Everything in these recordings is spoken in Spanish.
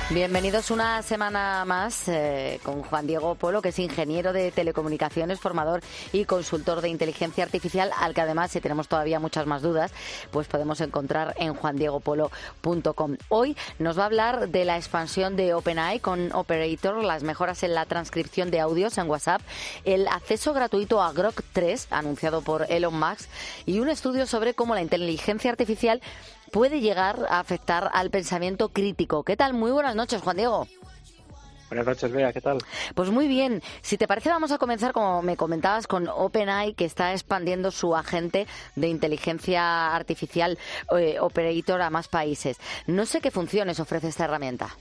Bienvenidos una semana más con Juan Diego Polo, que es ingeniero de telecomunicaciones, formador y consultor de inteligencia artificial, al que además, si tenemos todavía muchas más dudas, pues podemos encontrar en juandiegopolo.com. Hoy nos va a hablar de la expansión de OpenAI con Operator, las mejoras en la transcripción de audios en WhatsApp, el acceso gratuito a Grok 3, anunciado por Elon Musk, y un estudio sobre cómo la inteligencia artificial puede llegar a afectar al pensamiento crítico. ¿Qué tal? Muy buenas noches, Juan Diego. Buenas noches, Bea, ¿qué tal? Pues muy bien. Si te parece, vamos a comenzar, como me comentabas, con OpenAI, que está expandiendo su agente de inteligencia artificial Operator a más países. No sé qué funciones ofrece esta herramienta.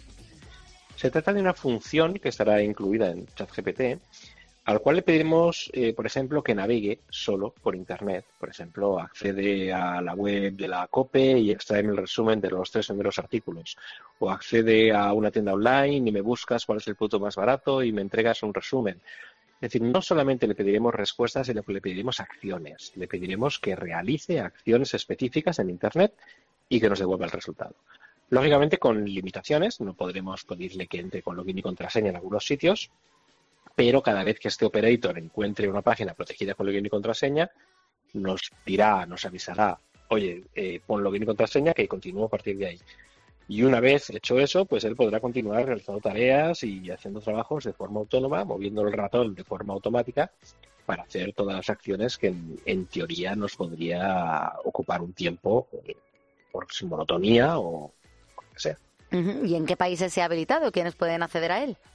Se trata de una función que estará incluida en ChatGPT, al cual le pediremos, por ejemplo, que navegue solo por Internet. Por ejemplo, accede a la web de la COPE y extrae el resumen de los 3 primeros artículos. O accede a una tienda online y me buscas cuál es el producto más barato y me entregas un resumen. Es decir, no solamente le pediremos respuestas, sino que le pediremos acciones. Le pediremos que realice acciones específicas en Internet y que nos devuelva el resultado. Lógicamente, con limitaciones, no podremos pedirle que entre con login y contraseña en algunos sitios, pero cada vez que este operator encuentre una página protegida con login y contraseña, nos dirá, nos avisará, oye, pon login y contraseña que continúo a partir de ahí. Y una vez hecho eso, pues él podrá continuar realizando tareas y haciendo trabajos de forma autónoma, moviendo el ratón de forma automática para hacer todas las acciones que en teoría nos podría ocupar un tiempo por su monotonía o lo que sea. ¿Y en qué países se ha habilitado? ¿Quiénes pueden acceder a él?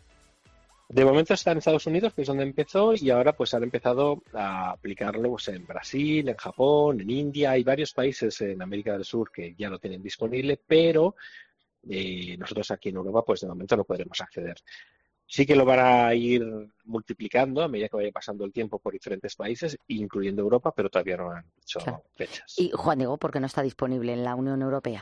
De momento está en Estados Unidos, que es donde empezó, y ahora pues han empezado a aplicarlo pues, en Brasil, en Japón, en India. Hay varios países en América del Sur que ya lo tienen disponible, pero nosotros aquí en Europa pues de momento no podremos acceder. Sí que lo van a ir multiplicando a medida que vaya pasando el tiempo por diferentes países, incluyendo Europa, pero todavía no han dicho fechas. Y Juan Diego, ¿por qué no está disponible en la Unión Europea?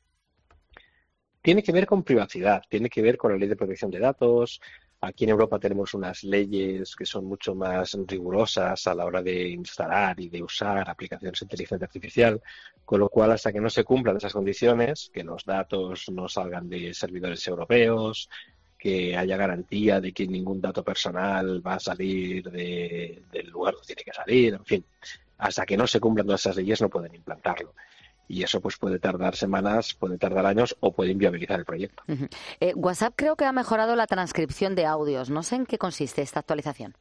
Tiene que ver con privacidad, tiene que ver con la ley de protección de datos. Aquí en Europa tenemos unas leyes que son mucho más rigurosas a la hora de instalar y de usar aplicaciones de inteligencia artificial, con lo cual hasta que no se cumplan esas condiciones, que los datos no salgan de servidores europeos, que haya garantía de que ningún dato personal va a salir del lugar donde tiene que salir, en fin, hasta que no se cumplan todas esas leyes no pueden implantarlo. Y eso pues puede tardar semanas, puede tardar años o puede inviabilizar el proyecto. WhatsApp creo que ha mejorado la transcripción de audios. No sé en qué consiste esta actualización.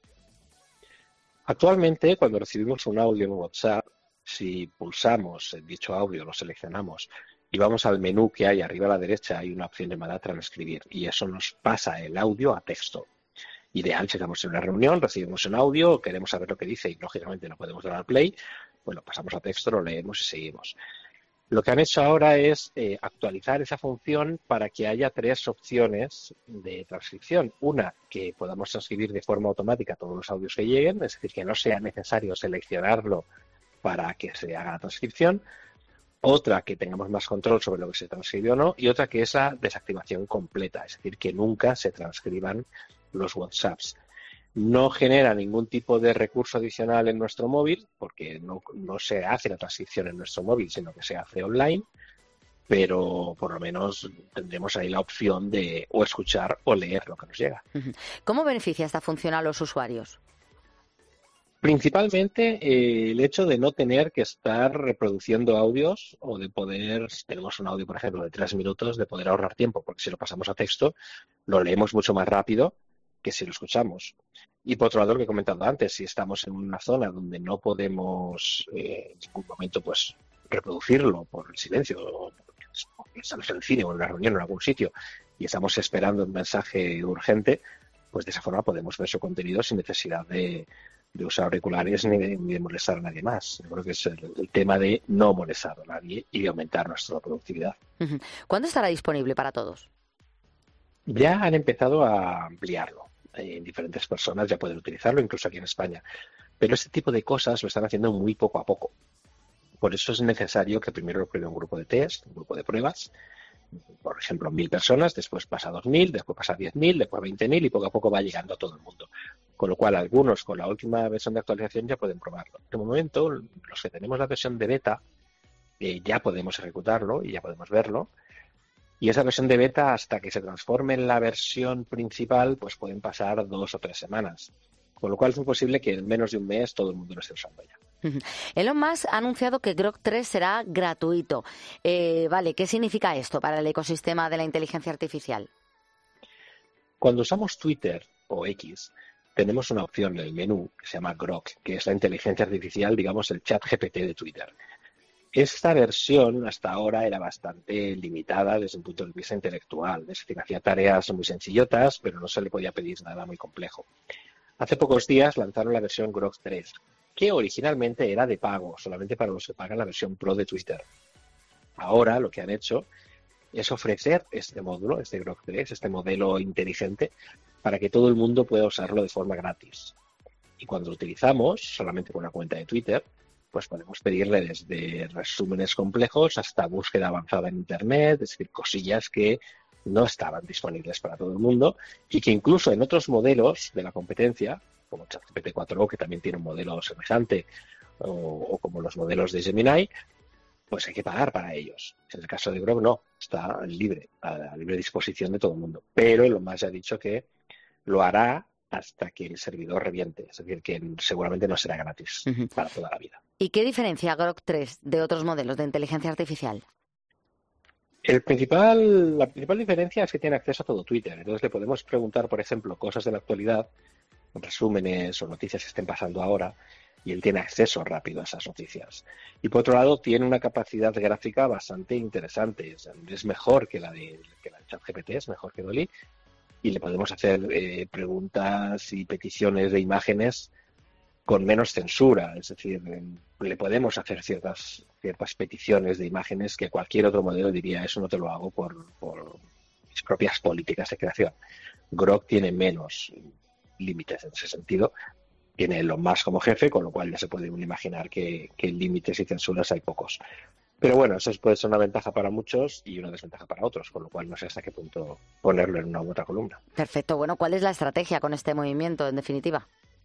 Actualmente, cuando recibimos un audio en WhatsApp, si pulsamos en dicho audio, lo seleccionamos y vamos al menú que hay arriba a la derecha, hay una opción llamada transcribir y eso nos pasa el audio a texto. Ideal, si estamos en una reunión, recibimos un audio, queremos saber lo que dice y lógicamente no podemos dar al play, pues lo pasamos a texto, lo leemos y seguimos. Lo que han hecho ahora es actualizar esa función para que haya 3 opciones de transcripción. Una, que podamos transcribir de forma automática todos los audios que lleguen, es decir, que no sea necesario seleccionarlo para que se haga la transcripción. Otra, que tengamos más control sobre lo que se transcribe o no. Y otra, que es la desactivación completa, es decir, que nunca se transcriban los WhatsApps. No genera ningún tipo de recurso adicional en nuestro móvil, porque no se hace la transcripción en nuestro móvil, sino que se hace online, pero por lo menos tendremos ahí la opción de o escuchar o leer lo que nos llega. ¿Cómo beneficia esta función a los usuarios? Principalmente el hecho de no tener que estar reproduciendo audios o de poder, si tenemos un audio, por ejemplo, de 3 minutos, de poder ahorrar tiempo, porque si lo pasamos a texto, lo leemos mucho más rápido que si lo escuchamos. Y por otro lado, lo que he comentado antes, si estamos en una zona donde no podemos en ningún momento pues reproducirlo por el silencio, o porque estamos en el cine o en una reunión o en algún sitio y estamos esperando un mensaje urgente, pues de esa forma podemos ver su contenido sin necesidad de usar auriculares ni de molestar a nadie más. Yo creo que es el tema de no molestar a nadie y de aumentar nuestra productividad. ¿Cuándo estará disponible para todos? Ya han empezado a ampliarlo. Diferentes personas ya pueden utilizarlo, incluso aquí en España. Pero este tipo de cosas lo están haciendo muy poco a poco. Por eso es necesario que primero lo pruebe un grupo de test, un grupo de pruebas, por ejemplo, 1.000 personas, después pasa a 2.000, después pasa a 10.000, después a 20.000 y poco a poco va llegando a todo el mundo. Con lo cual, algunos con la última versión de actualización ya pueden probarlo. De momento, los que tenemos la versión de beta, ya podemos ejecutarlo y ya podemos verlo. Y esa versión de beta, hasta que se transforme en la versión principal, pues pueden pasar 2 o 3 semanas. Con lo cual es muy posible que en menos de un mes todo el mundo lo esté usando ya. Elon Musk ha anunciado que Grok 3 será gratuito. Vale, ¿qué significa esto para el ecosistema de la inteligencia artificial? Cuando usamos Twitter o X, tenemos una opción en el menú que se llama Grok, que es la inteligencia artificial, digamos, el chat GPT de Twitter. Esta versión hasta ahora era bastante limitada desde un punto de vista intelectual, es decir, hacía tareas muy sencillotas, pero no se le podía pedir nada muy complejo. Hace pocos días lanzaron la versión Grok 3, que originalmente era de pago, solamente para los que pagan la versión Pro de Twitter. Ahora lo que han hecho es ofrecer este módulo, este Grok 3, este modelo inteligente, para que todo el mundo pueda usarlo de forma gratis. Y cuando lo utilizamos, solamente con una cuenta de Twitter, pues podemos pedirle desde resúmenes complejos hasta búsqueda avanzada en Internet, es decir, cosillas que no estaban disponibles para todo el mundo y que incluso en otros modelos de la competencia, como ChatGPT 4o, que también tiene un modelo semejante, o como los modelos de Gemini, pues hay que pagar para ellos. En el caso de Grok no, está libre, a libre disposición de todo el mundo. Pero Elon Musk ha dicho que lo hará hasta que el servidor reviente, es decir, que seguramente no será gratis para toda la vida. ¿Y qué diferencia Grok 3 de otros modelos de inteligencia artificial? La principal diferencia es que tiene acceso a todo Twitter. Entonces le podemos preguntar, por ejemplo, cosas de la actualidad, resúmenes o noticias que estén pasando ahora, y él tiene acceso rápido a esas noticias. Y por otro lado, tiene una capacidad gráfica bastante interesante. Es mejor que la de ChatGPT, es mejor que Dolly, y le podemos hacer preguntas y peticiones de imágenes con menos censura, es decir, le podemos hacer ciertas peticiones de imágenes que cualquier otro modelo diría, eso no te lo hago por mis propias políticas de creación. Grok tiene menos límites en ese sentido, tiene lo más como jefe, con lo cual ya se puede imaginar que límites y censuras hay pocos. Pero bueno, eso puede ser una ventaja para muchos y una desventaja para otros, con lo cual no sé hasta qué punto ponerlo en una u otra columna. Perfecto. Bueno, ¿cuál es la estrategia con este movimiento, en definitiva?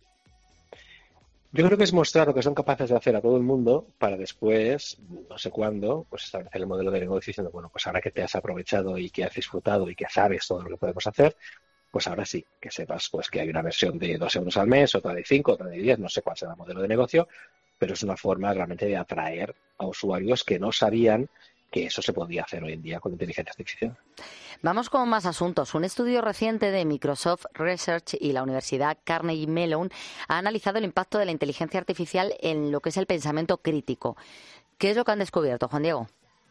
Yo creo que es mostrar lo que son capaces de hacer a todo el mundo para después, no sé cuándo, pues establecer el modelo de negocio diciendo, bueno, pues ahora que te has aprovechado y que has disfrutado y que sabes todo lo que podemos hacer, pues ahora sí, que sepas pues que hay una versión de 2 euros al mes, otra de 5, otra de 10, no sé cuál será el modelo de negocio, pero es una forma realmente de atraer a usuarios que no sabían que eso se podía hacer hoy en día con inteligencia artificial. Vamos con más asuntos. Un estudio reciente de Microsoft Research y la Universidad Carnegie Mellon ha analizado el impacto de la inteligencia artificial en lo que es el pensamiento crítico. ¿Qué es lo que han descubierto, Juan Diego?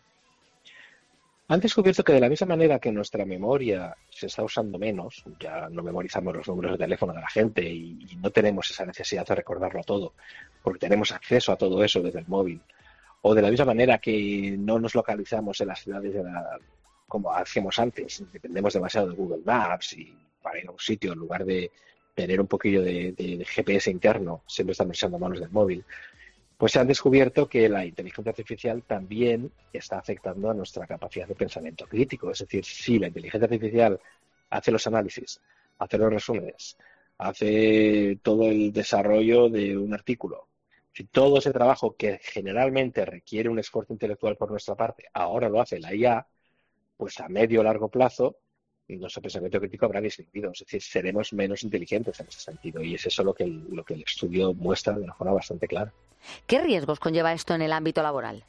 Han descubierto que de la misma manera que nuestra memoria se está usando menos, ya no memorizamos los números de teléfono de la gente y no tenemos esa necesidad de recordarlo todo, porque tenemos acceso a todo eso desde el móvil, o de la misma manera que no nos localizamos en las ciudades como hacíamos antes, dependemos demasiado de Google Maps y para ir a un sitio en lugar de tener un poquillo de GPS interno, siempre estamos echando manos del móvil. Pues se han descubierto que la inteligencia artificial también está afectando a nuestra capacidad de pensamiento crítico. Es decir, si la inteligencia artificial hace los análisis, hace los resúmenes, hace todo el desarrollo de un artículo, si todo ese trabajo que generalmente requiere un esfuerzo intelectual por nuestra parte, ahora lo hace la IA, pues a medio o largo plazo nuestro pensamiento crítico habrá disminuido. Es decir, seremos menos inteligentes en ese sentido. Y es eso lo que el estudio muestra de una forma bastante clara. ¿Qué riesgos conlleva esto en el ámbito laboral?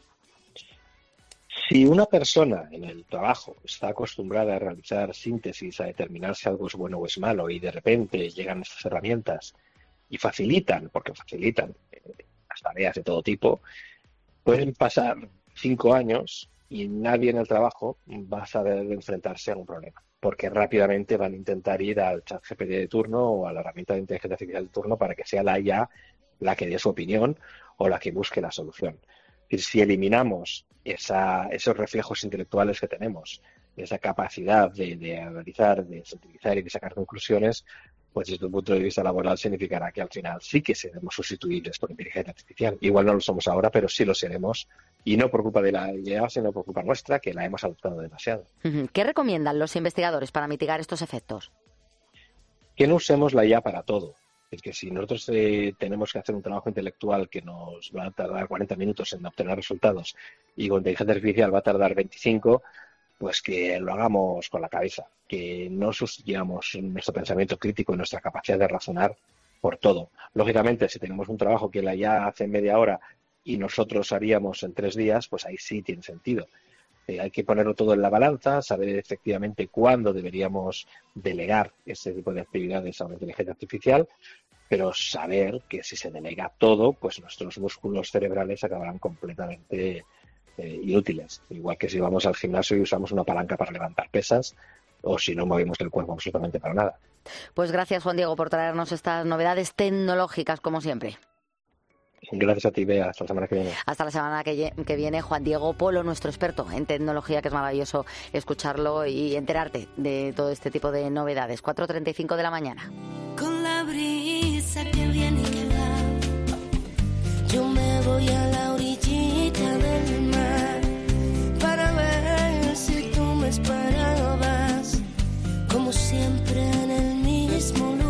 Si una persona en el trabajo está acostumbrada a realizar síntesis, a determinar si algo es bueno o es malo, y de repente llegan estas herramientas y facilitan las tareas de todo tipo, pueden pasar 5 años y nadie en el trabajo va a saber enfrentarse a un problema, porque rápidamente van a intentar ir al chat GPT de turno o a la herramienta de inteligencia artificial de turno para que sea la IA la que dé su opinión o la que busque la solución. Si eliminamos esos reflejos intelectuales que tenemos, esa capacidad de analizar, de sintetizar y de sacar conclusiones, pues desde un punto de vista laboral significará que al final sí que seremos sustituibles por inteligencia artificial. Igual no lo somos ahora, pero sí lo seremos, y no por culpa de la IA, sino por culpa nuestra, que la hemos adoptado demasiado. ¿Qué recomiendan los investigadores para mitigar estos efectos? Que no usemos la IA para todo. Es que si nosotros tenemos que hacer un trabajo intelectual que nos va a tardar 40 minutos en obtener resultados y con inteligencia artificial va a tardar 25, pues que lo hagamos con la cabeza, que no sustituyamos nuestro pensamiento crítico y nuestra capacidad de razonar por todo. Lógicamente, si tenemos un trabajo que la IA hace en media hora y nosotros haríamos en 3 días, pues ahí sí tiene sentido. Hay que ponerlo todo en la balanza, saber efectivamente cuándo deberíamos delegar ese tipo de actividades a la inteligencia artificial, pero saber que si se delega todo, pues nuestros músculos cerebrales acabarán completamente inútiles. Igual que si vamos al gimnasio y usamos una palanca para levantar pesas, o si no movemos el cuerpo absolutamente para nada. Pues gracias, Juan Diego, por traernos estas novedades tecnológicas, como siempre. Gracias a ti, Bea. Hasta la semana que viene. Hasta la semana que viene, Juan Diego Polo, nuestro experto en tecnología, que es maravilloso escucharlo y enterarte de todo este tipo de novedades. 4:35 de la mañana. Con la brisa que viene y que va, yo me voy a la orillita del mar para ver si tú me esperabas, como siempre en el mismo lugar.